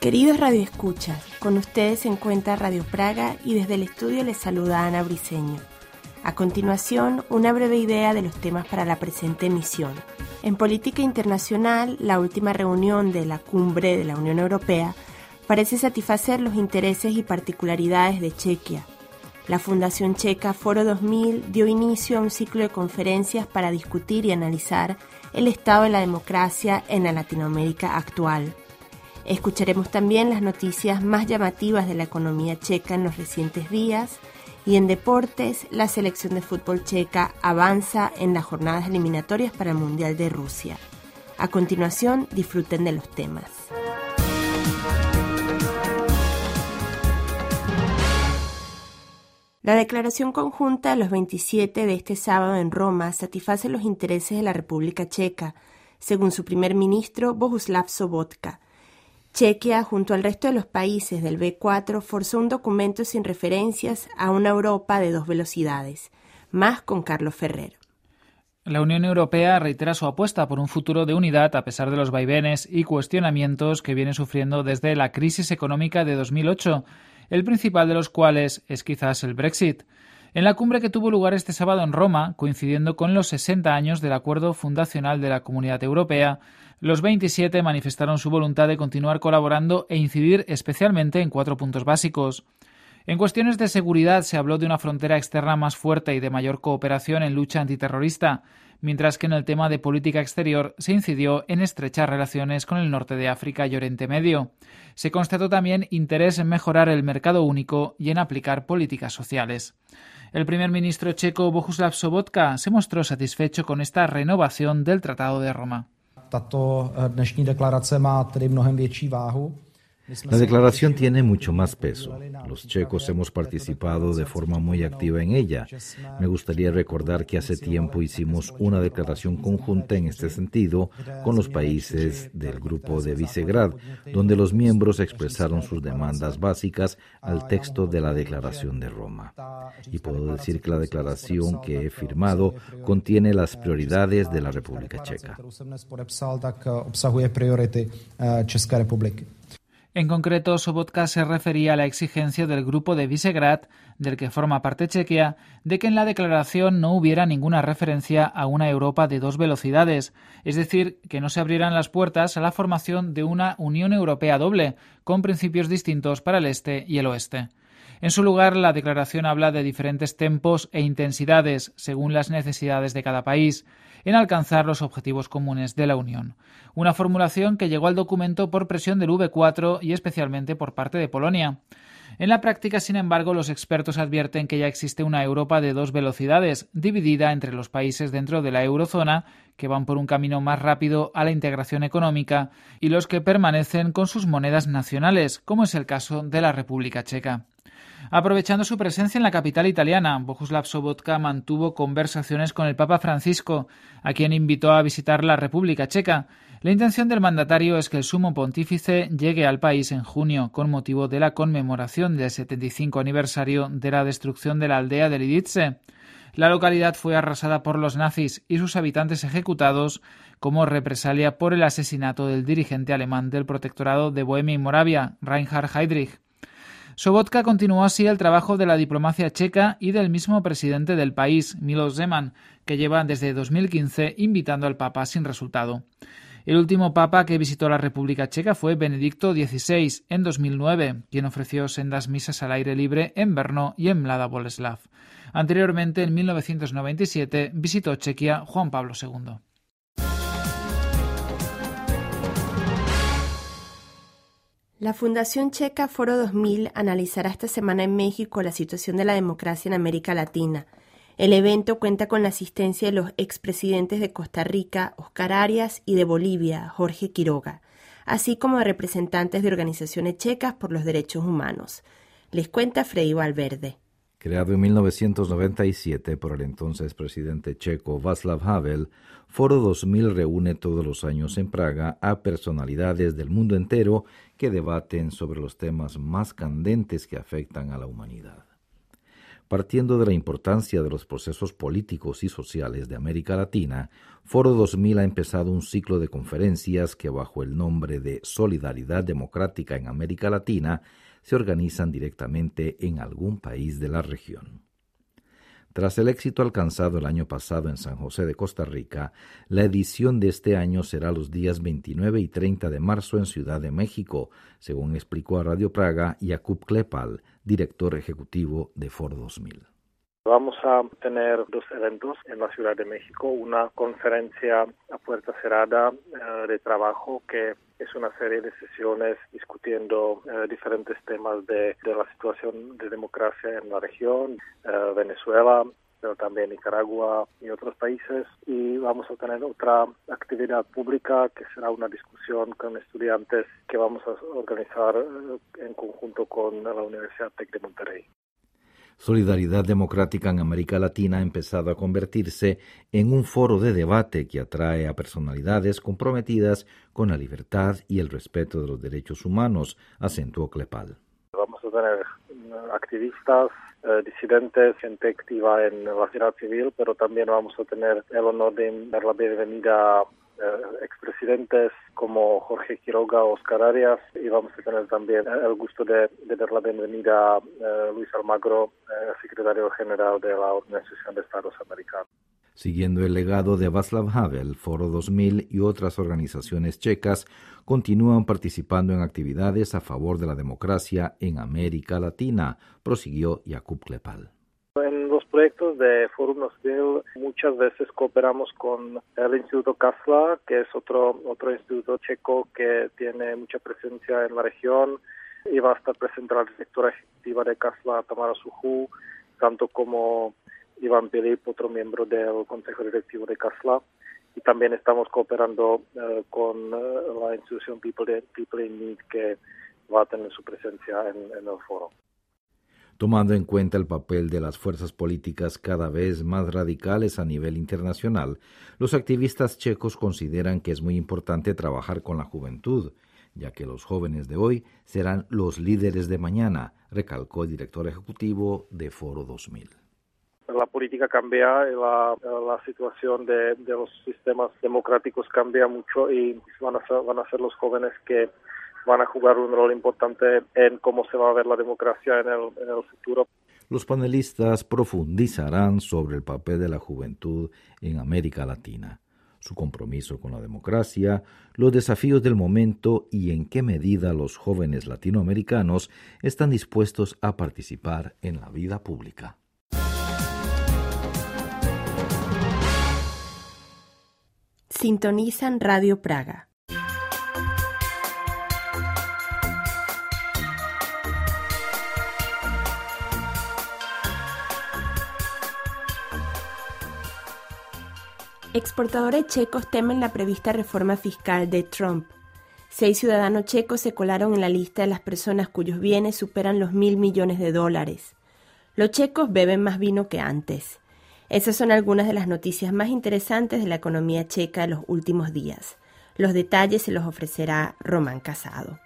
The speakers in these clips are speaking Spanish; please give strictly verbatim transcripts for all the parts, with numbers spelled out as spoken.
Queridos radioescuchas, con ustedes se encuentra Radio Praga y desde el estudio les saluda Ana Briceño. A continuación, una breve idea de los temas para la presente emisión. En política internacional, la última reunión de la Cumbre de la Unión Europea parece satisfacer los intereses y particularidades de Chequia. La Fundación Checa Foro dos mil dio inicio a un ciclo de conferencias para discutir y analizar el estado de la democracia en la Latinoamérica actual. Escucharemos también las noticias más llamativas de la economía checa en los recientes días y en deportes, la selección de fútbol checa avanza en las jornadas eliminatorias para el Mundial de Rusia. A continuación, disfruten de los temas. La declaración conjunta de los veintisiete de este sábado en Roma satisface los intereses de la República Checa, según su primer ministro Bohuslav Sobotka. Chequia, junto al resto de los países del B cuatro, forzó un documento sin referencias a una Europa de dos velocidades. Más con Carlos Ferrer. La Unión Europea reitera su apuesta por un futuro de unidad a pesar de los vaivenes y cuestionamientos que viene sufriendo desde la crisis económica de dos mil ocho, el principal de los cuales es quizás el Brexit. En la cumbre que tuvo lugar este sábado en Roma, coincidiendo con los sesenta años del acuerdo fundacional de la Comunidad Europea, los veintisiete manifestaron su voluntad de continuar colaborando e incidir especialmente en cuatro puntos básicos. En cuestiones de seguridad se habló de una frontera externa más fuerte y de mayor cooperación en lucha antiterrorista, mientras que en el tema de política exterior se incidió en estrechar relaciones con el norte de África y Oriente Medio. Se constató también interés en mejorar el mercado único y en aplicar políticas sociales. El primer ministro checo Bohuslav Sobotka se mostró satisfecho con esta renovación del Tratado de Roma. Tato dnešní deklarace má tedy mnohem větší váhu. La declaración tiene mucho más peso. Los checos hemos participado de forma muy activa en ella. Me gustaría recordar que hace tiempo hicimos una declaración conjunta en este sentido con los países del Grupo de Visegrad, donde los miembros expresaron sus demandas básicas al texto de la Declaración de Roma. Y puedo decir que la declaración que he firmado contiene las prioridades de la República Checa. En concreto, Sobotka se refería a la exigencia del Grupo de Visegrad, del que forma parte Chequia, de que en la declaración no hubiera ninguna referencia a una Europa de dos velocidades, es decir, que no se abrieran las puertas a la formación de una Unión Europea doble, con principios distintos para el este y el oeste. En su lugar, la declaración habla de diferentes tempos e intensidades, según las necesidades de cada país, en alcanzar los objetivos comunes de la Unión. Una formulación que llegó al documento por presión del V cuatro y especialmente por parte de Polonia. En la práctica, sin embargo, los expertos advierten que ya existe una Europa de dos velocidades, dividida entre los países dentro de la eurozona, que van por un camino más rápido a la integración económica, y los que permanecen con sus monedas nacionales, como es el caso de la República Checa. Aprovechando su presencia en la capital italiana, Bohuslav Sobotka mantuvo conversaciones con el Papa Francisco, a quien invitó a visitar la República Checa. La intención del mandatario es que el sumo pontífice llegue al país en junio, con motivo de la conmemoración del setenta y cinco aniversario de la destrucción de la aldea de Lidice. La localidad fue arrasada por los nazis y sus habitantes ejecutados como represalia por el asesinato del dirigente alemán del protectorado de Bohemia y Moravia, Reinhard Heydrich. Sobotka continuó así el trabajo de la diplomacia checa y del mismo presidente del país, Miloš Zeman, que lleva desde dos mil quince invitando al Papa sin resultado. El último Papa que visitó la República Checa fue Benedicto dieciséis en dos mil nueve, quien ofreció sendas misas al aire libre en Brno y en Mladá Boleslav. Anteriormente, en mil novecientos noventa y siete, visitó Chequia Juan Pablo segundo. La Fundación Checa Foro dos mil analizará esta semana en México la situación de la democracia en América Latina. El evento cuenta con la asistencia de los expresidentes de Costa Rica, Óscar Arias, y de Bolivia, Jorge Quiroga, así como de representantes de organizaciones checas por los derechos humanos. Les cuenta Freddy Valverde. Creado en mil novecientos noventa y siete por el entonces presidente checo Václav Havel, Foro dos mil reúne todos los años en Praga a personalidades del mundo entero que debaten sobre los temas más candentes que afectan a la humanidad. Partiendo de la importancia de los procesos políticos y sociales de América Latina, Foro dos mil ha empezado un ciclo de conferencias que bajo el nombre de Solidaridad Democrática en América Latina se organizan directamente en algún país de la región. Tras el éxito alcanzado el año pasado en San José de Costa Rica, la edición de este año será los días veintinueve y treinta de marzo en Ciudad de México, según explicó a Radio Praga Jakub Klepal, director ejecutivo de Foro dos mil. Vamos a tener dos eventos en la Ciudad de México, una conferencia a puerta cerrada eh, de trabajo que es una serie de sesiones discutiendo eh, diferentes temas de, de la situación de democracia en la región, eh, Venezuela, pero también Nicaragua y otros países. Y vamos a tener otra actividad pública que será una discusión con estudiantes que vamos a organizar eh, en conjunto con la Universidad Tec de Monterrey. Solidaridad Democrática en América Latina ha empezado a convertirse en un foro de debate que atrae a personalidades comprometidas con la libertad y el respeto de los derechos humanos, acentuó Klepal. Vamos a tener activistas, eh, disidentes, gente activa en la sociedad civil, pero también vamos a tener el honor de dar la bienvenida a eh, expresidentes como Jorge Quiroga o Oscar Arias, y vamos a tener también el gusto de, de dar la bienvenida a eh, Luis Almagro, eh, secretario general de la Organización de Estados Americanos. Siguiendo el legado de Václav Havel, Foro dos mil y otras organizaciones checas continúan participando en actividades a favor de la democracia en América Latina, prosiguió Jakub Klepal. En los proyectos de Forum dos mil muchas veces cooperamos con el Instituto Kasla, que es otro otro instituto checo que tiene mucha presencia en la región, y va a estar presente la directora ejecutiva de Kasla, Tamara Suju, tanto como Iván Pilip, otro miembro del Consejo Directivo de Kasla, y también estamos cooperando uh, con uh, la institución People, People in Need, que va a tener su presencia en, en el foro. Tomando en cuenta el papel de las fuerzas políticas cada vez más radicales a nivel internacional, los activistas checos consideran que es muy importante trabajar con la juventud, ya que los jóvenes de hoy serán los líderes de mañana, recalcó el director ejecutivo de Foro dos mil. La política cambia, la, la situación de, de los sistemas democráticos cambia mucho, y van a ser, van a ser los jóvenes que van a jugar un rol importante en cómo se va a ver la democracia en el, en el futuro. Los panelistas profundizarán sobre el papel de la juventud en América Latina, su compromiso con la democracia, los desafíos del momento y en qué medida los jóvenes latinoamericanos están dispuestos a participar en la vida pública. Sintonizan Radio Praga. Exportadores checos temen la prevista reforma fiscal de Trump. Seis ciudadanos checos se colaron en la lista de las personas cuyos bienes superan los mil millones de dólares. Los checos beben más vino que antes. Esas son algunas de las noticias más interesantes de la economía checa de los últimos días. Los detalles se los ofrecerá Román Casado.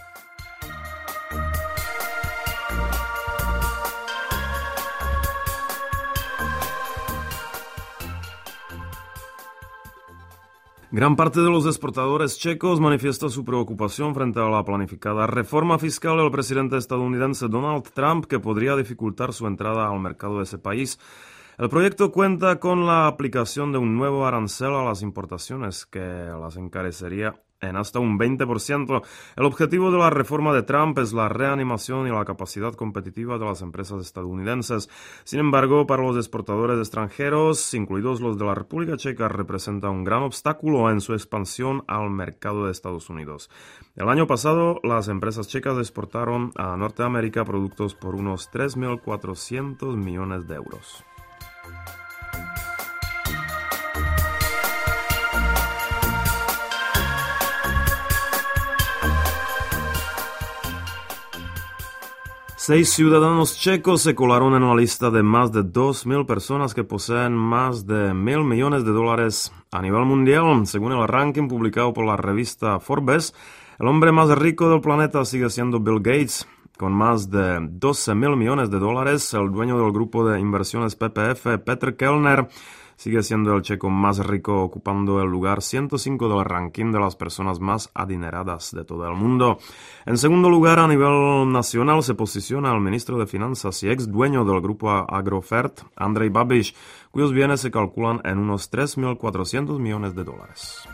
Gran parte de los exportadores checos manifiesta su preocupación frente a la planificada reforma fiscal del presidente estadounidense Donald Trump, que podría dificultar su entrada al mercado de ese país. El proyecto cuenta con la aplicación de un nuevo arancel a las importaciones que las encarecería en hasta un veinte por ciento. El objetivo de la reforma de Trump es la reanimación y la capacidad competitiva de las empresas estadounidenses. Sin embargo, para los exportadores extranjeros, incluidos los de la República Checa, representa un gran obstáculo en su expansión al mercado de Estados Unidos. El año pasado, las empresas checas exportaron a Norteamérica productos por unos tres mil cuatrocientos millones de euros. Seis ciudadanos checos se colaron en la lista de más de dos mil personas que poseen más de mil millones de dólares a nivel mundial. Según el ranking publicado por la revista Forbes, el hombre más rico del planeta sigue siendo Bill Gates. Con más de doce mil millones de dólares, el dueño del grupo de inversiones P P F, Petr Kellner, sigue siendo el checo más rico, ocupando el lugar ciento cinco del ranking de las personas más adineradas de todo el mundo. En segundo lugar, a nivel nacional, se posiciona el ministro de Finanzas y ex dueño del grupo Agrofert, Andrej Babiš, cuyos bienes se calculan en unos tres mil cuatrocientos millones de dólares.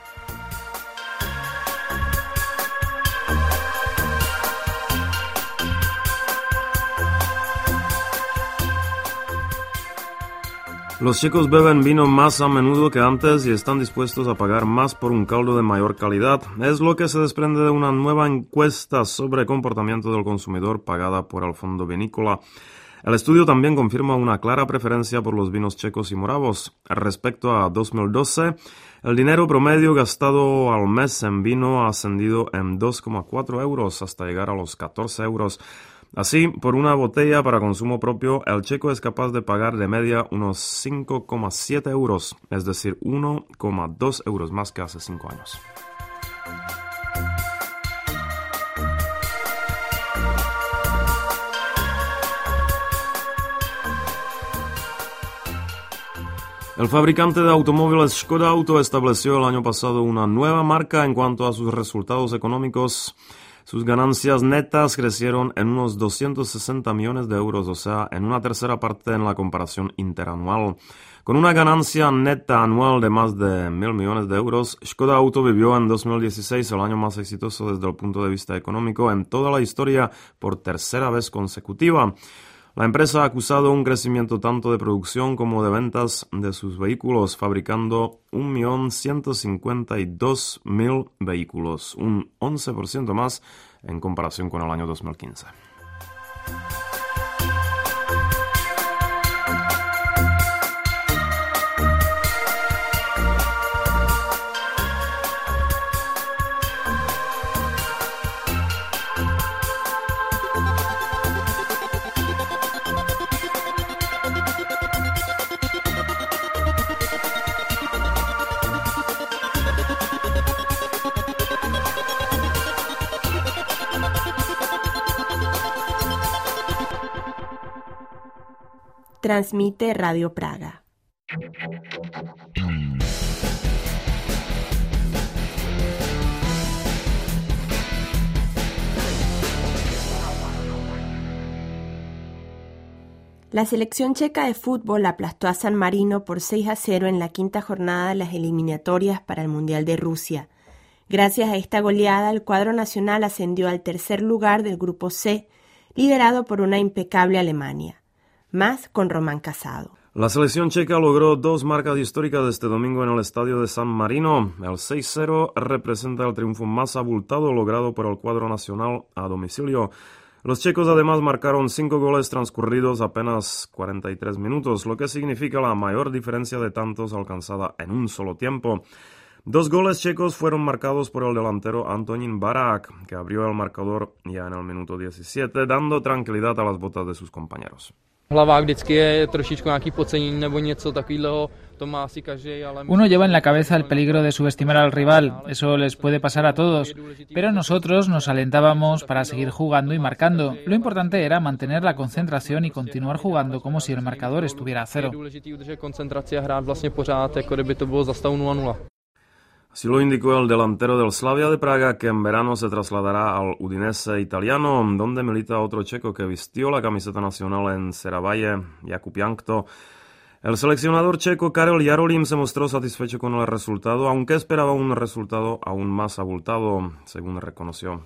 Los checos beben vino más a menudo que antes y están dispuestos a pagar más por un caldo de mayor calidad. Es lo que se desprende de una nueva encuesta sobre comportamiento del consumidor pagada por el Fondo Vinícola. El estudio también confirma una clara preferencia por los vinos checos y moravos. Respecto a dos mil doce, el dinero promedio gastado al mes en vino ha ascendido en dos coma cuatro euros hasta llegar a los catorce euros. Así, por una botella para consumo propio, el checo es capaz de pagar de media unos cinco coma siete euros, es decir, uno coma dos euros más que hace cinco años. El fabricante de automóviles Škoda Auto estableció el año pasado una nueva marca en cuanto a sus resultados económicos. Sus ganancias netas crecieron en unos doscientos sesenta millones de euros, o sea, en una tercera parte en la comparación interanual. Con una ganancia neta anual de más de mil millones de euros, Škoda Auto vivió en dos mil dieciséis el año más exitoso desde el punto de vista económico en toda la historia por tercera vez consecutiva. La empresa ha acusado un crecimiento tanto de producción como de ventas de sus vehículos, fabricando un millón ciento cincuenta y dos mil vehículos, un once por ciento más en comparación con el año dos mil quince. Transmite Radio Praga. La selección checa de fútbol aplastó a San Marino por seis a cero en la quinta jornada de las eliminatorias para el Mundial de Rusia. Gracias a esta goleada, el cuadro nacional ascendió al tercer lugar del Grupo C, liderado por una impecable Alemania. Más con Román Casado. La selección checa logró dos marcas históricas este domingo en el estadio de San Marino. El seis cero representa el triunfo más abultado logrado por el cuadro nacional a domicilio. Los checos además marcaron cinco goles transcurridos apenas cuarenta y tres minutos, lo que significa la mayor diferencia de tantos alcanzada en un solo tiempo. Dos goles checos fueron marcados por el delantero Antonín Barak, que abrió el marcador ya en el minuto diecisiete, dando tranquilidad a las botas de sus compañeros. Uno lleva en la cabeza el peligro de subestimar al rival, eso les puede pasar a todos, pero nosotros nos alentábamos para seguir jugando y marcando. Lo importante era mantener la concentración y continuar jugando como si el marcador estuviera a cero. Así lo indicó el delantero del Slavia de Praga, que en verano se trasladará al Udinese italiano, donde milita otro checo que vistió la camiseta nacional en Seravalle, Jakub Jankto. El seleccionador checo Karel Jarolím se mostró satisfecho con el resultado, aunque esperaba un resultado aún más abultado, según reconoció.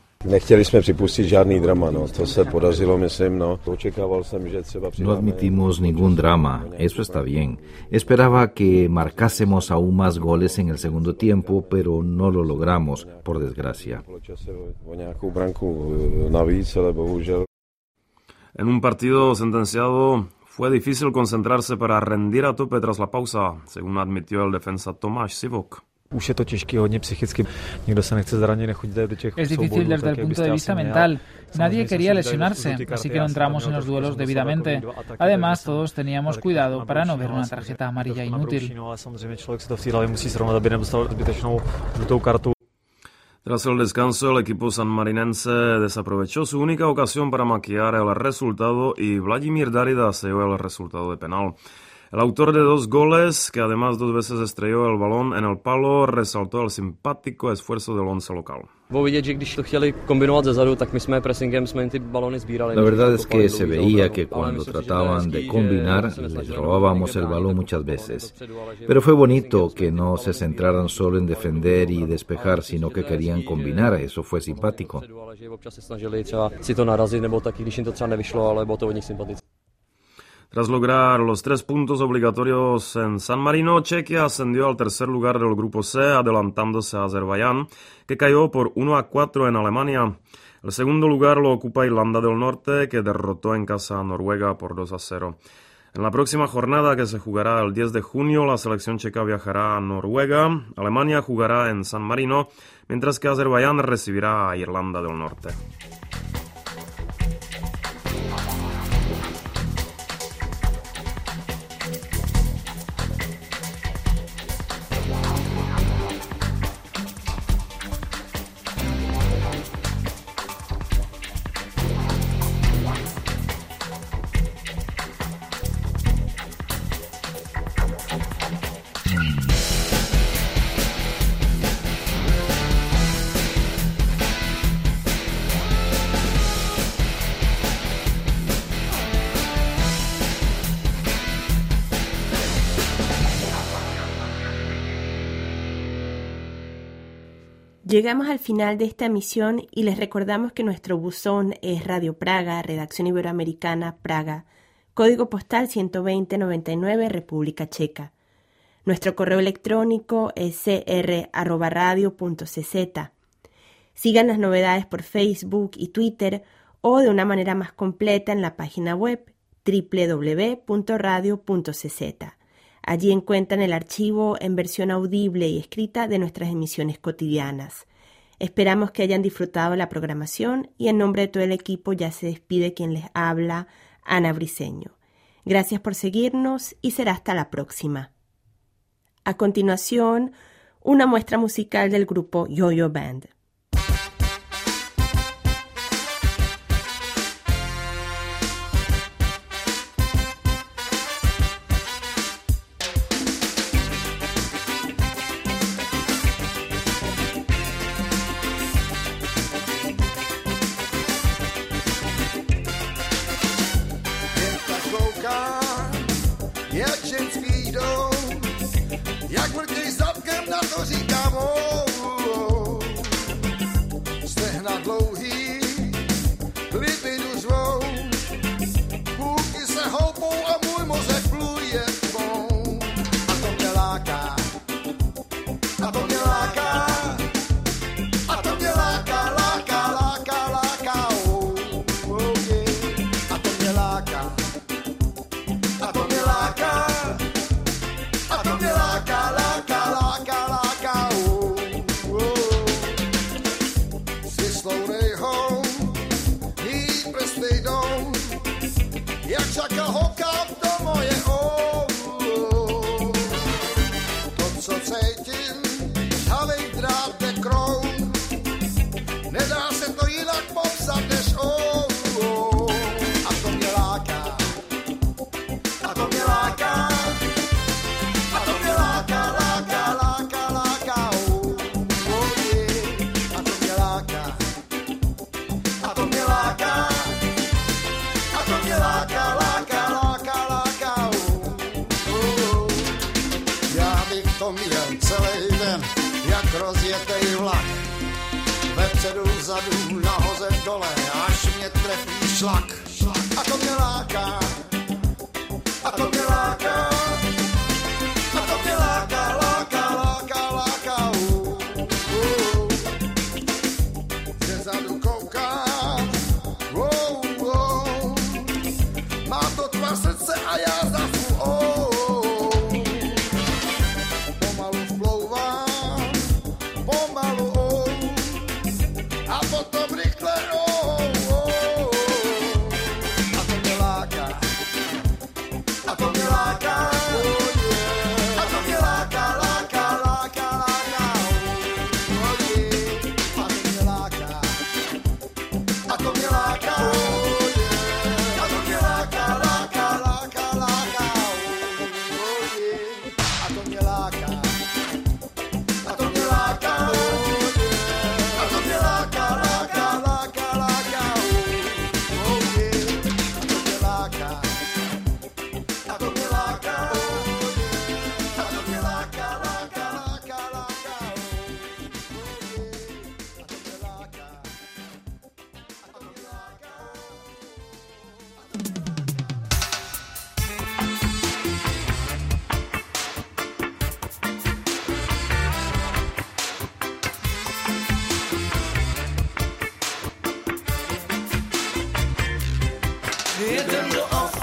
No admitimos ningún drama, eso está bien. Esperaba que marcásemos aún más goles en el segundo tiempo, pero no lo logramos, por desgracia. En un partido sentenciado, fue difícil concentrarse para rendir a tope tras la pausa, según admitió el defensa Tomáš Sivok. Es difícil desde el punto de vista mental. Nadie quería lesionarse, así que no entramos en los duelos debidamente. Además, todos teníamos cuidado para no ver una tarjeta amarilla inútil. Tras el descanso, el equipo sanmarinense desaprovechó su única ocasión para maquillar el resultado y Vladimír Darida selló el resultado de penal. El autor de dos goles, que además dos veces estrelló el balón en el palo, resaltó el simpático esfuerzo del once local. La verdad es que se veía que cuando trataban de combinar, les robábamos el balón muchas veces. Pero fue bonito que no se centraran solo en defender y despejar, sino que querían combinar. Eso fue simpático. Tras lograr los tres puntos obligatorios en San Marino, Chequia ascendió al tercer lugar del grupo C, adelantándose a Azerbaiyán, que cayó por uno a cuatro en Alemania. El segundo lugar lo ocupa Irlanda del Norte, que derrotó en casa a Noruega por dos a cero. En la próxima jornada, que se jugará el diez de junio, la selección checa viajará a Noruega, Alemania jugará en San Marino, mientras que Azerbaiyán recibirá a Irlanda del Norte. Llegamos al final de esta emisión y les recordamos que nuestro buzón es Radio Praga, Redacción Iberoamericana, Praga, código postal ciento veinte noventa y nueve, República Checa. Nuestro correo electrónico es c r arroba radio punto c z. Sigan las novedades por Facebook y Twitter o de una manera más completa en la página web doble u doble u doble u punto radio punto c z. Allí encuentran el archivo en versión audible y escrita de nuestras emisiones cotidianas. Esperamos que hayan disfrutado la programación y en nombre de todo el equipo ya se despide quien les habla, Ana Briceño. Gracias por seguirnos y será hasta la próxima. A continuación, una muestra musical del grupo Yo-Yo Band. Rozjetej vlak, vepředu, vzadu, nahoře, dole, až mě trefí šlak. A to mě láká, a to mě láká, a to mě láká, láká, láká, láká. Uh, uh. Zezadu koukám, uh, uh. Má to tvar srdce a já zafu, oh.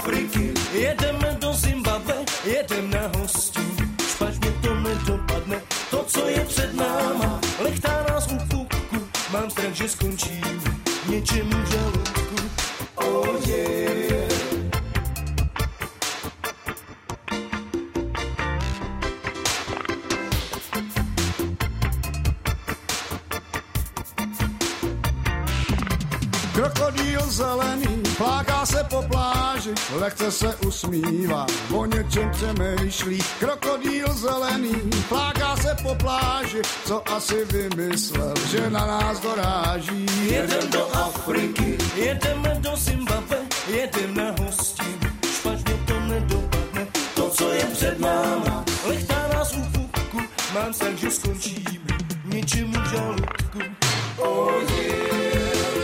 Afriky, jedeme do Zimbabwe, jedem na hostí. Špatně to nedopadne, to, co je před náma, lechtá nás u pupku, mám strach, že skončím něčem v žaludku. Oh yeah. Krokodýl zelený pláká se po pláži, lehce se usmívá, o něčem přemýšlí. Krokodýl zelený pláká se po pláži, co asi vymyslel, že na nás doráží. Jedem do Afriky, jedeme do Zimbabwe, jedem na hostí. Špatně to nedopadne, to, co je před náma, lechtá nás u pupku, mám strach, že skončíme něčemu v žaludku. Oh yeah.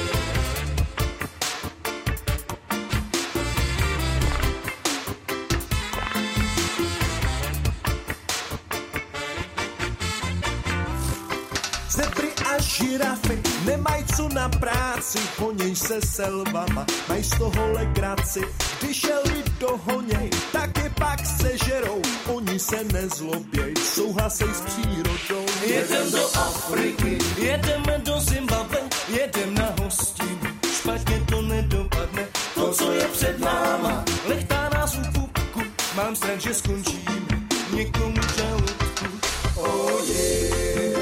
Žirafy nemají co na práci, honěj se selvama, mají z toho legraci. Když je lid dohoněj, tak je pak sežerou, oni se nezloběj, souhlasej s přírodou. Jedem do Afriky, jedeme do Zimbabwe, jedem na hostí. Špatně to nedopadne, to, co je před náma, lechtá nás u pupku, mám strach, že skončím někomu v žaludku. Oh yeah.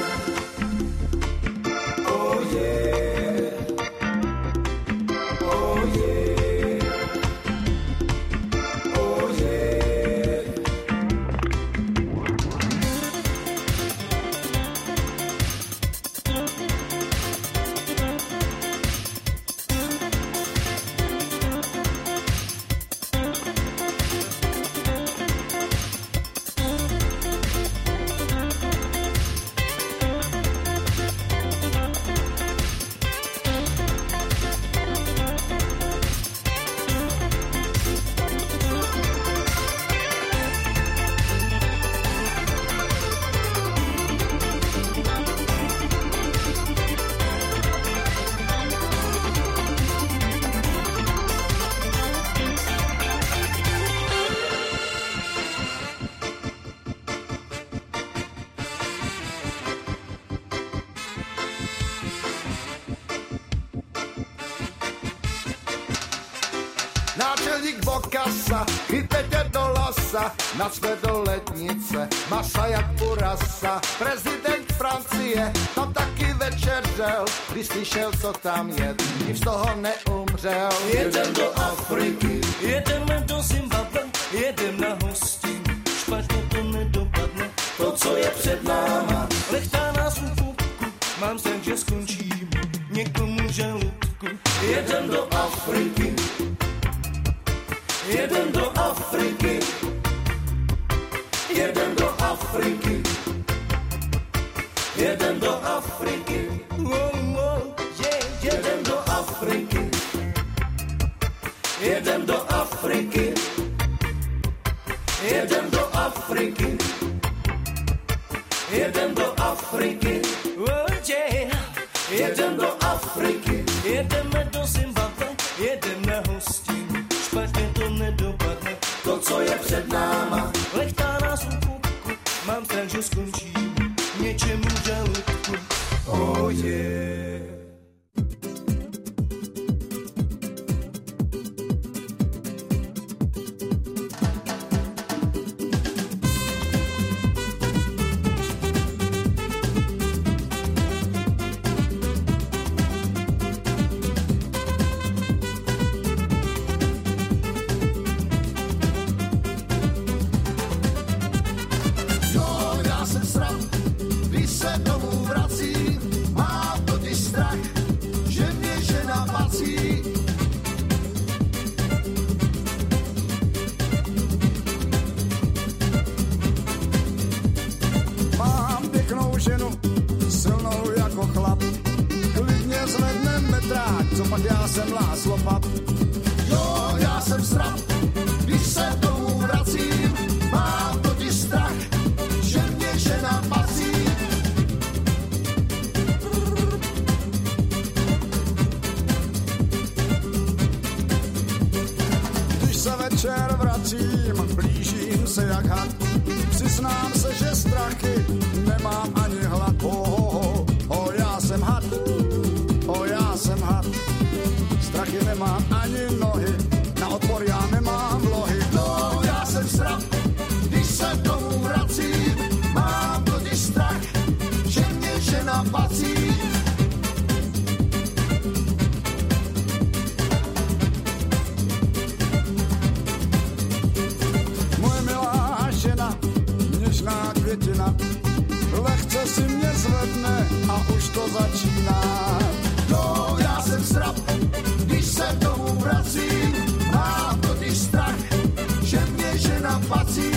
Náčelník Bokasa, chyte tě do lasa, nacpe do lednice, masa jak burasa. Prezident Francie tam taky večeřel, když slyšel, co tam je, nic z toho neumřel. Jedem do Afriky, jedeme do Zimbabwe, jedem na hostí. Špatně to nedopadne, to, co je před náma, lechtá nás u pupku, mám strach, že skončím někomu v žaludku. Jedem do Afriky, jedem do Afriky, jedem do Afriky, jedem do Afriky, oh, oh, yeah, jedem do Afriky, jedem do Afriky, jedem do Afriky, jedem do Afriky, oh, yeah, jedem do Afriky, jedeme do Zimbabwe, jedem na hostí. Špatně to nedopadne, to, co je před náma, lechtá nás u pupku, mám strach, že skončím něčemu v žaludku. Oh yeah. se večer vracím, blížím se jak had. Přiznám se, že strachy nemám ani hlad. Oh, oh, oh, oh, já jsem had, oh, já jsem had. Strachy nemám ani nohy, na odpor já nemám vlohy. No, já jsem strach, když se domů vracím, mám totiž strach, že mě žena pací. Moje milá žena, něžná květina, lehce si mě zvedne a už to začíná. No, já jsem strach, když se domů vracím, mám totiž strach, že mě žena pací.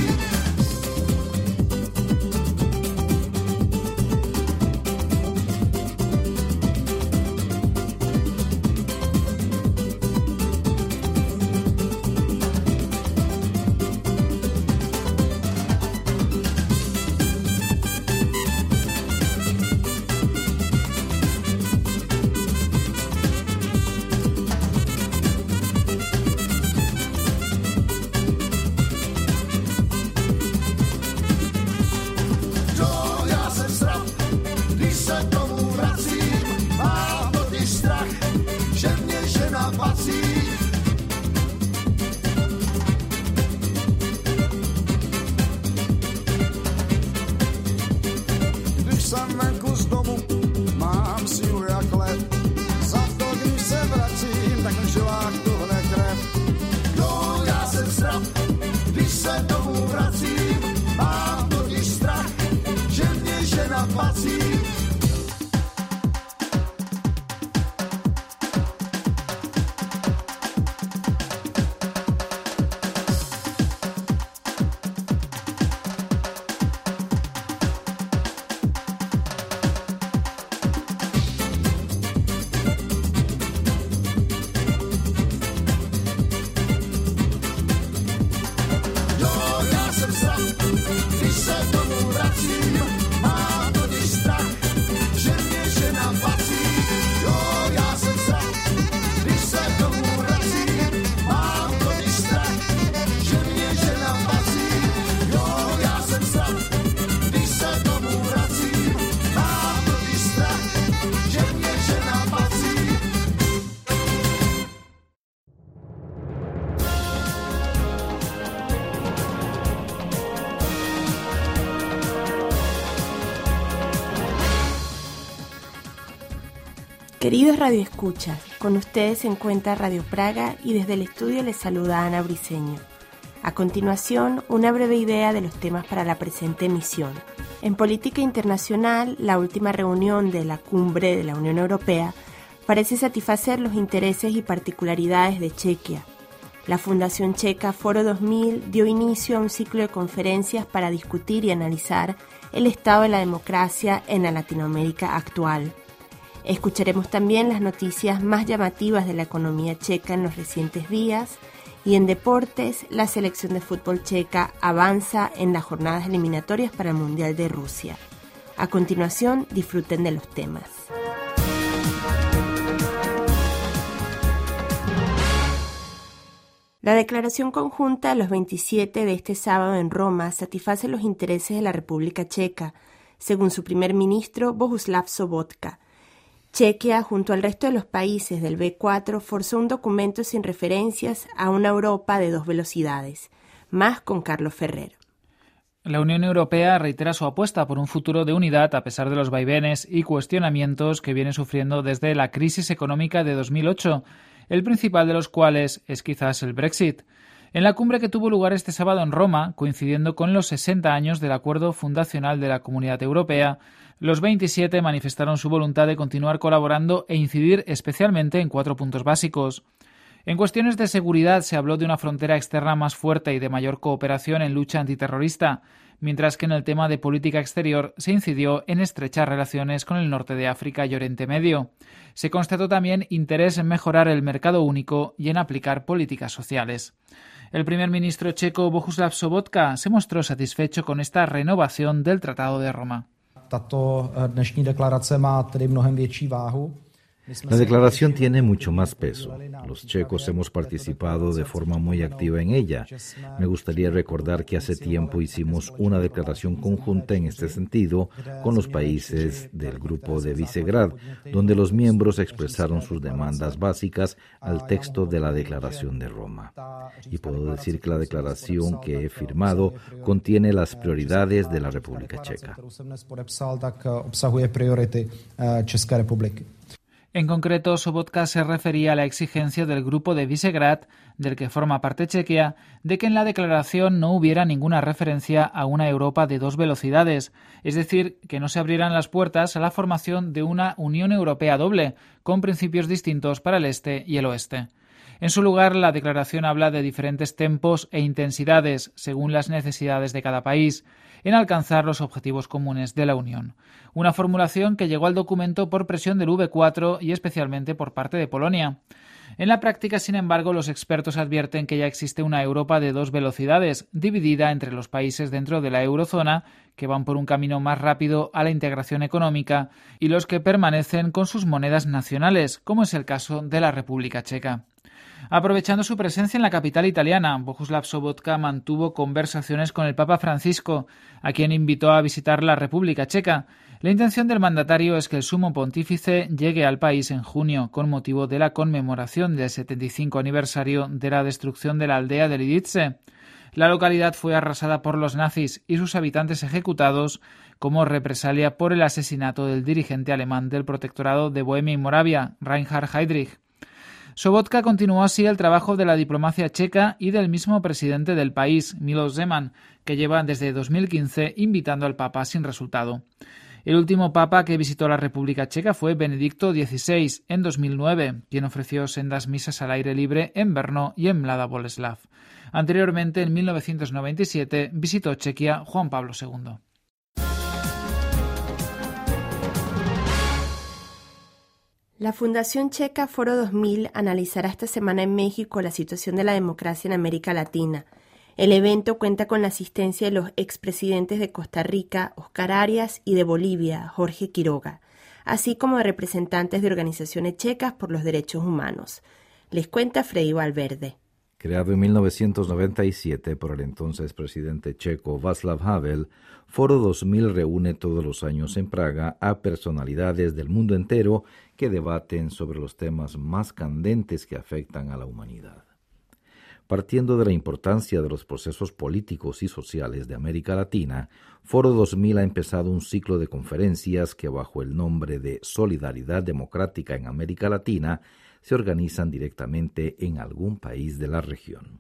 Queridos radioescuchas, con ustedes se encuentra Radio Praga y desde el estudio les saluda Ana Briceño. A continuación, una breve idea de los temas para la presente emisión. En política internacional, la última reunión de la Cumbre de la Unión Europea parece satisfacer los intereses y particularidades de Chequia. La Fundación Checa Foro dos mil dio inicio a un ciclo de conferencias para discutir y analizar el estado de la democracia en la Latinoamérica actual. Escucharemos también las noticias más llamativas de la economía checa en los recientes días y en deportes, la selección de fútbol checa avanza en las jornadas eliminatorias para el Mundial de Rusia. A continuación, disfruten de los temas. La declaración conjunta de los veintisiete de este sábado en Roma satisface los intereses de la República Checa, según su primer ministro Bohuslav Sobotka. Chequia, junto al resto de los países del B cuatro, forzó un documento sin referencias a una Europa de dos velocidades. Más con Carlos Ferrer. La Unión Europea reitera su apuesta por un futuro de unidad a pesar de los vaivenes y cuestionamientos que viene sufriendo desde la crisis económica de dos mil ocho, el principal de los cuales es quizás el Brexit. En la cumbre que tuvo lugar este sábado en Roma, coincidiendo con los sesenta años del acuerdo fundacional de la Comunidad Europea, los veintisiete manifestaron su voluntad de continuar colaborando e incidir especialmente en cuatro puntos básicos. En cuestiones de seguridad se habló de una frontera externa más fuerte y de mayor cooperación en lucha antiterrorista, mientras que en el tema de política exterior se incidió en estrechar relaciones con el norte de África y Oriente Medio. Se constató también interés en mejorar el mercado único y en aplicar políticas sociales. El primer ministro checo Bohuslav Sobotka se mostró satisfecho con esta renovación del Tratado de Roma. Tato dnešní deklarace má tedy mnohem větší váhu. La declaración tiene mucho más peso. Los checos hemos participado de forma muy activa en ella. Me gustaría recordar que hace tiempo hicimos una declaración conjunta en este sentido con los países del Grupo de Visegrad, donde los miembros expresaron sus demandas básicas al texto de la Declaración de Roma. Y puedo decir que la declaración que he firmado contiene las prioridades de la República Checa. En concreto, Sobotka se refería a la exigencia del Grupo de Visegrad, del que forma parte Chequia, de que en la declaración no hubiera ninguna referencia a una Europa de dos velocidades, es decir, que no se abrieran las puertas a la formación de una Unión Europea doble, con principios distintos para el este y el oeste. En su lugar, la declaración habla de diferentes tempos e intensidades, según las necesidades de cada país, en alcanzar los objetivos comunes de la Unión. Una formulación que llegó al documento por presión del V cuatro y especialmente por parte de Polonia. En la práctica, sin embargo, los expertos advierten que ya existe una Europa de dos velocidades, dividida entre los países dentro de la eurozona, que van por un camino más rápido a la integración económica, y los que permanecen con sus monedas nacionales, como es el caso de la República Checa. Aprovechando su presencia en la capital italiana, Bohuslav Sobotka mantuvo conversaciones con el Papa Francisco, a quien invitó a visitar la República Checa. La intención del mandatario es que el sumo pontífice llegue al país en junio, con motivo de la conmemoración del setenta y cinco aniversario de la destrucción de la aldea de Lidice. La localidad fue arrasada por los nazis y sus habitantes ejecutados como represalia por el asesinato del dirigente alemán del protectorado de Bohemia y Moravia, Reinhard Heydrich. Sobotka continuó así el trabajo de la diplomacia checa y del mismo presidente del país, Miloš Zeman, que lleva desde dos mil quince invitando al Papa sin resultado. El último Papa que visitó la República Checa fue Benedicto dieciséis en dos mil nueve, quien ofreció sendas misas al aire libre en Brno y en Mladá Boleslav. Anteriormente, en mil novecientos noventa y siete, visitó Chequia Juan Pablo segundo. La Fundación Checa Foro dos mil analizará esta semana en México la situación de la democracia en América Latina. El evento cuenta con la asistencia de los expresidentes de Costa Rica, Óscar Arias, y de Bolivia, Jorge Quiroga, así como de representantes de organizaciones checas por los derechos humanos. Les cuenta Freddy Valverde. Creado en mil novecientos noventa y siete por el entonces presidente checo Václav Havel, Foro dos mil reúne todos los años en Praga a personalidades del mundo entero que debaten sobre los temas más candentes que afectan a la humanidad. Partiendo de la importancia de los procesos políticos y sociales de América Latina, Foro dos mil ha empezado un ciclo de conferencias que, bajo el nombre de Solidaridad Democrática en América Latina, se organizan directamente en algún país de la región.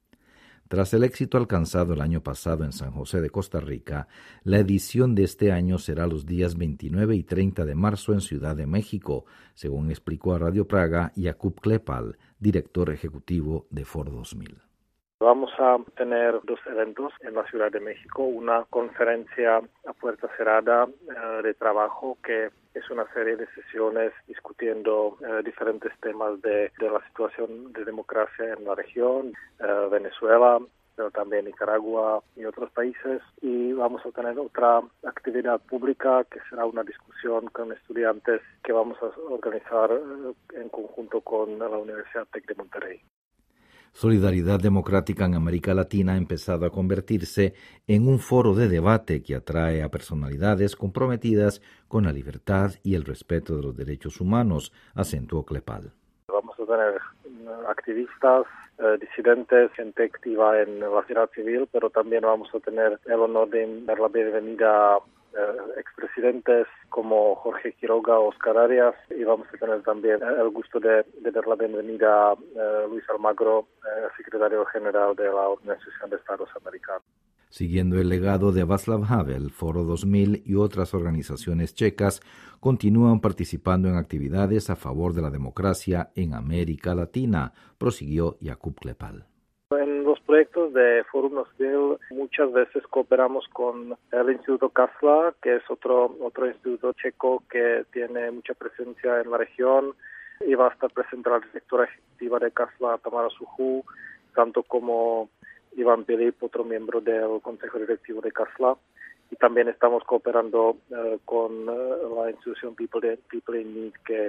Tras el éxito alcanzado el año pasado en San José de Costa Rica, la edición de este año será los días veintinueve y treinta de marzo en Ciudad de México, según explicó a Radio Praga Jakub Klepal, director ejecutivo de Foro dos mil. Vamos a tener dos eventos en la Ciudad de México, una conferencia a puerta cerrada eh, de trabajo que es una serie de sesiones discutiendo eh, diferentes temas de, de la situación de democracia en la región, eh, Venezuela, pero también Nicaragua y otros países. Y vamos a tener otra actividad pública que será una discusión con estudiantes que vamos a organizar eh, en conjunto con la Universidad Tec de Monterrey. Solidaridad Democrática en América Latina ha empezado a convertirse en un foro de debate que atrae a personalidades comprometidas con la libertad y el respeto de los derechos humanos, acentuó Klepal. Vamos a tener activistas, eh, disidentes, gente activa en la sociedad civil, pero también vamos a tener el honor de dar la bienvenida a eh, expresidentes como Jorge Quiroga o Óscar Arias, y vamos a tener también el gusto de, de dar la bienvenida a eh, Luis Almagro, eh, secretario general de la Organización de Estados Americanos. Siguiendo el legado de Václav Havel, Foro dos mil y otras organizaciones checas continúan participando en actividades a favor de la democracia en América Latina, prosiguió Jakub Klepal. En los proyectos de Forum dos mil muchas veces cooperamos con el Instituto Kassler, que es otro otro instituto checo que tiene mucha presencia en la región, y va a estar presente la directora ejecutiva de Kassler, Tamara Suchu, tanto como Iván Pilip, otro miembro del Consejo Directivo de Kassler, y también estamos cooperando uh, con uh, la institución People, de, People in Need, que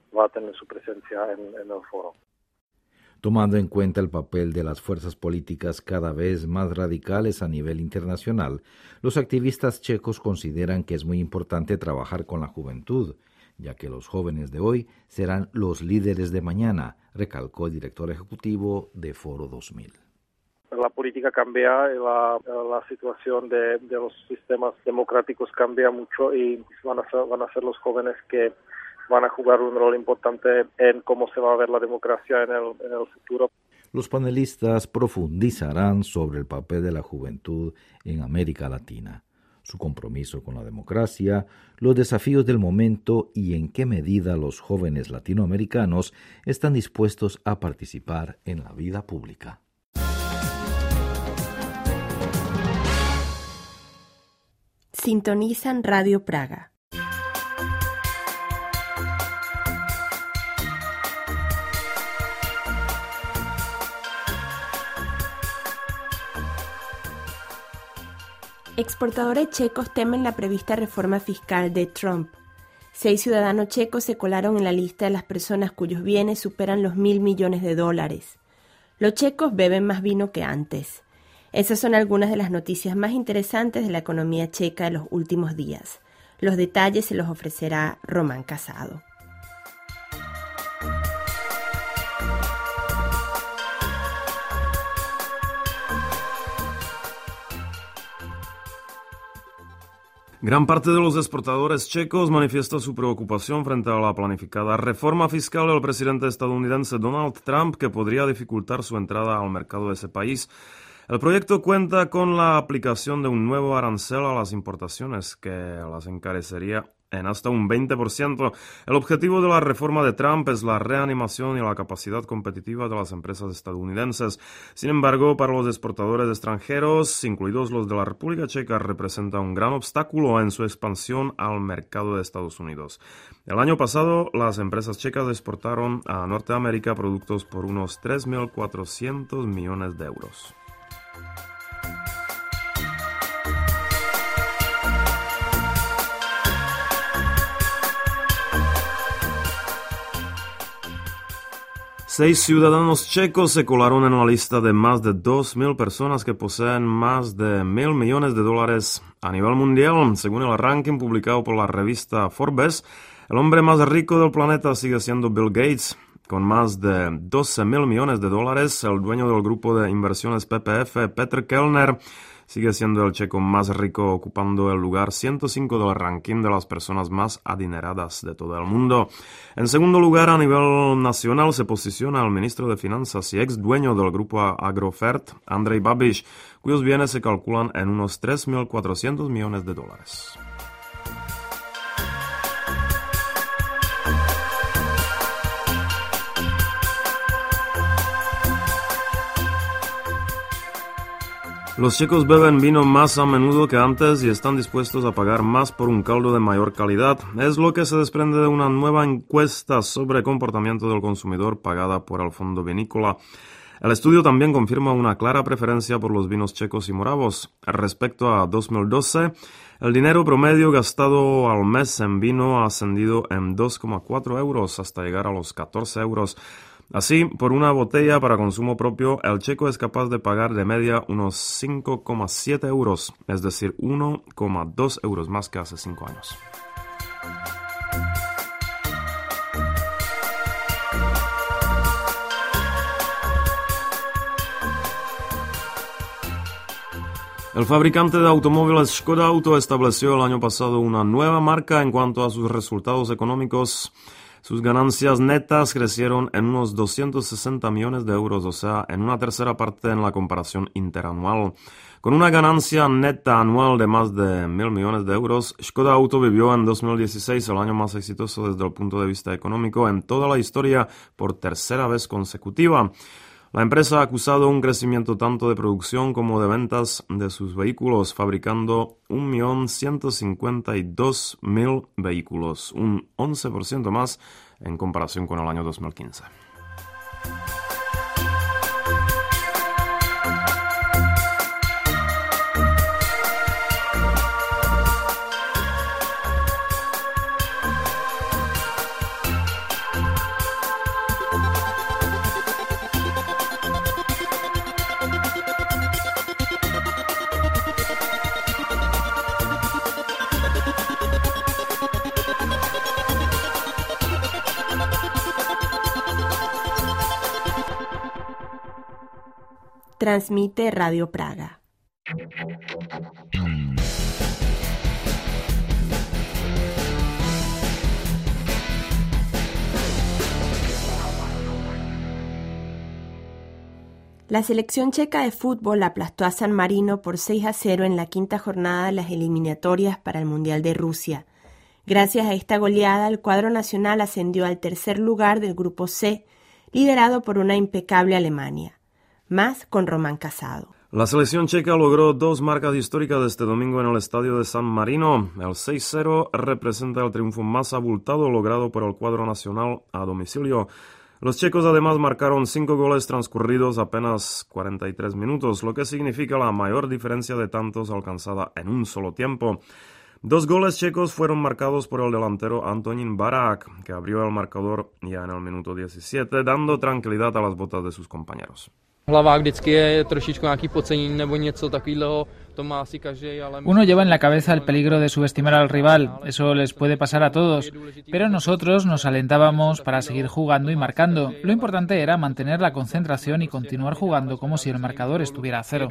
va a tener su presencia en, en el foro. Tomando en cuenta el papel de las fuerzas políticas cada vez más radicales a nivel internacional, los activistas checos consideran que es muy importante trabajar con la juventud, ya que los jóvenes de hoy serán los líderes de mañana, recalcó el director ejecutivo de Foro dos mil. La política cambia, la, la situación de, de los sistemas democráticos cambia mucho y van a ser, van a ser los jóvenes que van a jugar un rol importante en cómo se va a ver la democracia en el, en el futuro. Los panelistas profundizarán sobre el papel de la juventud en América Latina, su compromiso con la democracia, los desafíos del momento y en qué medida los jóvenes latinoamericanos están dispuestos a participar en la vida pública. Sintonizan Radio Praga. Exportadores checos temen la prevista reforma fiscal de Trump. Seis ciudadanos checos se colaron en la lista de las personas cuyos bienes superan los mil millones de dólares. Los checos beben más vino que antes. Esas son algunas de las noticias más interesantes de la economía checa de los últimos días. Los detalles se los ofrecerá Román Casado. Gran parte de los exportadores checos manifiesta su preocupación frente a la planificada reforma fiscal del presidente estadounidense Donald Trump, que podría dificultar su entrada al mercado de ese país. El proyecto cuenta con la aplicación de un nuevo arancel a las importaciones que las encarecería en hasta un veinte por ciento. El objetivo de la reforma de Trump es la reanimación y la capacidad competitiva de las empresas estadounidenses. Sin embargo, para los exportadores extranjeros, incluidos los de la República Checa, representa un gran obstáculo en su expansión al mercado de Estados Unidos. El año pasado, las empresas checas exportaron a Norteamérica productos por unos tres mil cuatrocientos millones de euros. Seis ciudadanos checos se colaron en la lista de más de dos mil personas que poseen más de mil millones de dólares a nivel mundial. Según el ranking publicado por la revista Forbes, el hombre más rico del planeta sigue siendo Bill Gates, con más de doce mil millones de dólares. El dueño del grupo de inversiones P P F, Petr Kellner, sigue siendo el checo más rico, ocupando el lugar ciento cinco del ranking de las personas más adineradas de todo el mundo. En segundo lugar, a nivel nacional, se posiciona el ministro de Finanzas y ex dueño del grupo Agrofert, Andrej Babiš, cuyos bienes se calculan en unos tres mil cuatrocientos millones de dólares. Los checos beben vino más a menudo que antes y están dispuestos a pagar más por un caldo de mayor calidad. Es lo que se desprende de una nueva encuesta sobre comportamiento del consumidor pagada por el Fondo Vinícola. El estudio también confirma una clara preferencia por los vinos checos y moravos. Respecto a dos mil doce, el dinero promedio gastado al mes en vino ha ascendido en dos coma cuatro euros hasta llegar a los catorce euros. Así, por una botella para consumo propio, el checo es capaz de pagar de media unos cinco coma siete euros, es decir, uno coma dos euros más que hace cinco años. El fabricante de automóviles Škoda Auto estableció el año pasado una nueva marca en cuanto a sus resultados económicos. Sus ganancias netas crecieron en unos doscientos sesenta millones de euros, o sea, en una tercera parte en la comparación interanual. Con una ganancia neta anual de más de mil millones de euros, Škoda Auto vivió en dos mil dieciséis el año más exitoso desde el punto de vista económico en toda la historia por tercera vez consecutiva. La empresa ha acusado un crecimiento tanto de producción como de ventas de sus vehículos, fabricando un millón ciento cincuenta y dos mil vehículos, un once por ciento más en comparación con el año dos mil quince. Transmite Radio Praga. La selección checa de fútbol aplastó a San Marino por seis a cero en la quinta jornada de las eliminatorias para el Mundial de Rusia. Gracias a esta goleada, el cuadro nacional ascendió al tercer lugar del Grupo C, liderado por una impecable Alemania. Más con Román Casado. La selección checa logró dos marcas históricas este domingo en el estadio de San Marino. El seis cero representa el triunfo más abultado logrado por el cuadro nacional a domicilio. Los checos además marcaron cinco goles transcurridos apenas cuarenta y tres minutos, lo que significa la mayor diferencia de tantos alcanzada en un solo tiempo. Dos goles checos fueron marcados por el delantero Antonín Barak, que abrió el marcador ya en el minuto diecisiete, dando tranquilidad a las botas de sus compañeros. Uno lleva en la cabeza el peligro de subestimar al rival, eso les puede pasar a todos, pero nosotros nos alentábamos para seguir jugando y marcando. Lo importante era mantener la concentración y continuar jugando como si el marcador estuviera a cero.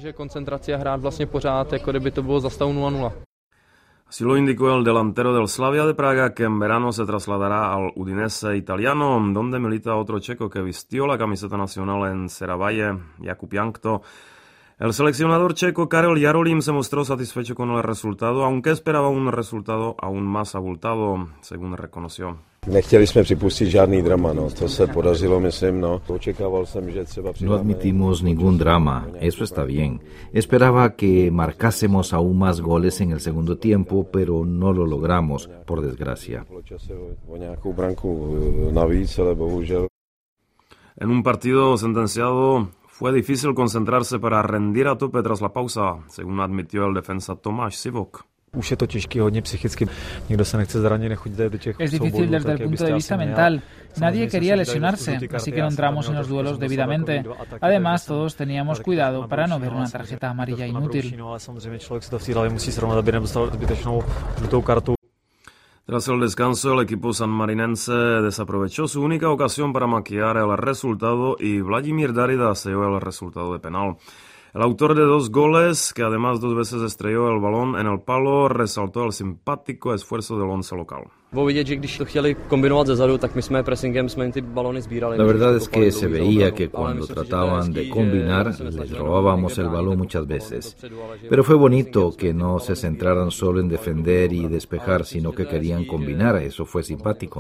Así lo indicó el delantero del Slavia de Praga, que en verano se trasladará al Udinese italiano, donde milita otro checo que vistió la camiseta nacional en Seravalle, Jakub Jankto. El seleccionador checo Karel Jarolím se mostró satisfecho con el resultado, aunque esperaba un resultado aún más abultado, según reconoció. Nechtěli jsme připustit žádný drama, no. To se podařilo, myslím, no. Očekával jsem, že třeba No admitimos ningún drama, eso está bien. Esperaba que marcásemos aún más goles en el segundo tiempo, pero no lo logramos, por desgracia. En un partido sentenciado, fue difícil concentrarse para rendir a tope tras la pausa, según admitió el defensa Tomáš Sivok. Es difícil desde el punto de vista mental. Nadie quería lesionarse, así que no entramos en los duelos debidamente. Además, todos teníamos cuidado para no ver una tarjeta amarilla inútil. Tras el descanso, el equipo sanmarinense desaprovechó su única ocasión para maquillar el resultado y Vladimír Darida selló el resultado de penal. El autor de dos goles, que además dos veces estrelló el balón en el palo, resaltó el simpático esfuerzo del once local. La verdad es que se veía que cuando trataban de combinar, les robábamos el balón muchas veces. Pero fue bonito que no se centraran solo en defender y despejar, sino que querían combinar. Eso fue simpático.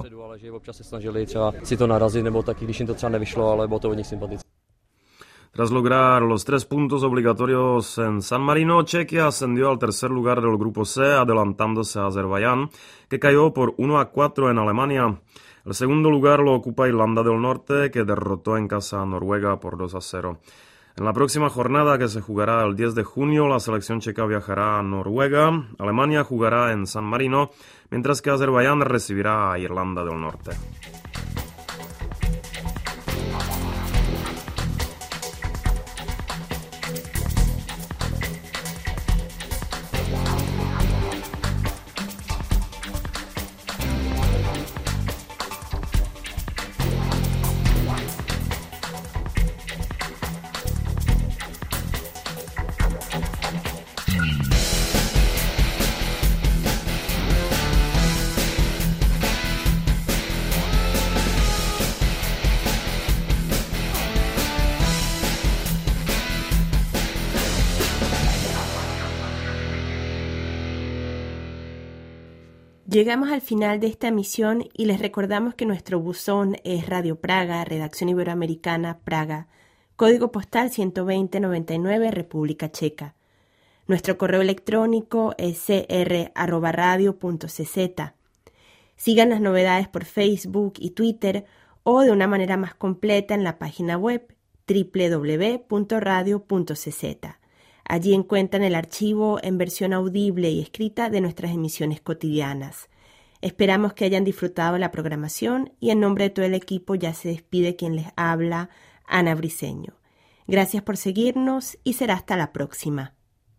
Tras lograr los tres puntos obligatorios en San Marino, Chequia ascendió al tercer lugar del Grupo C, adelantándose a Azerbaiyán, que cayó por uno a cuatro en Alemania. El segundo lugar lo ocupa Irlanda del Norte, que derrotó en casa a Noruega por dos a cero. En la próxima jornada, que se jugará el diez de junio, la selección checa viajará a Noruega, Alemania jugará en San Marino, mientras que Azerbaiyán recibirá a Irlanda del Norte. Llegamos al final de esta emisión y les recordamos que nuestro buzón es Radio Praga, Redacción Iberoamericana, Praga, código postal ciento veinte noventa y nueve, República Checa. Nuestro correo electrónico es c r arroba radio punto c z. Sigan las novedades por Facebook y Twitter o de una manera más completa en la página web doble u doble u doble u punto radio punto c z. Allí encuentran el archivo en versión audible y escrita de nuestras emisiones cotidianas. Esperamos que hayan disfrutado la programación y en nombre de todo el equipo ya se despide quien les habla, Ana Briceño. Gracias por seguirnos y será hasta la próxima.